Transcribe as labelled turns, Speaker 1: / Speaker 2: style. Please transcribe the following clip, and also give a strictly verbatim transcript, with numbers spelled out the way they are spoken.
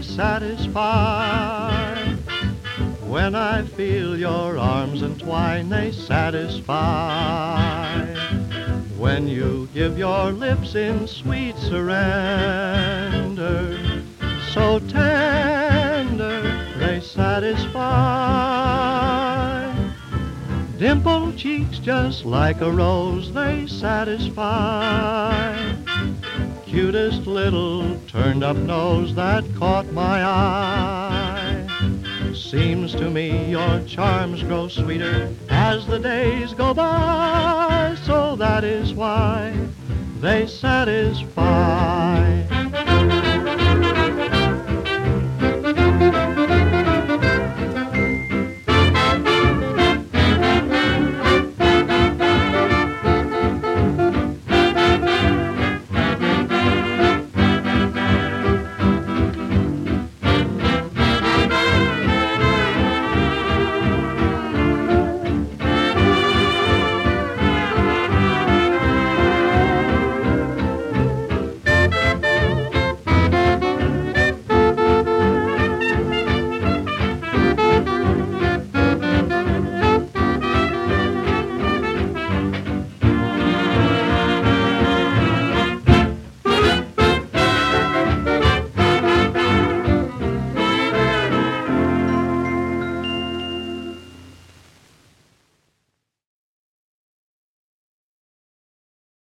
Speaker 1: satisfy. When I feel your arms entwine, they satisfy. When you give your lips in sweet surrender, so tender, they satisfy. Dimpled cheeks just like a rose, they satisfy. Cutest little turned-up nose that caught my eye. Seems to me your charms grow sweeter as the days go by, so that is why they satisfy.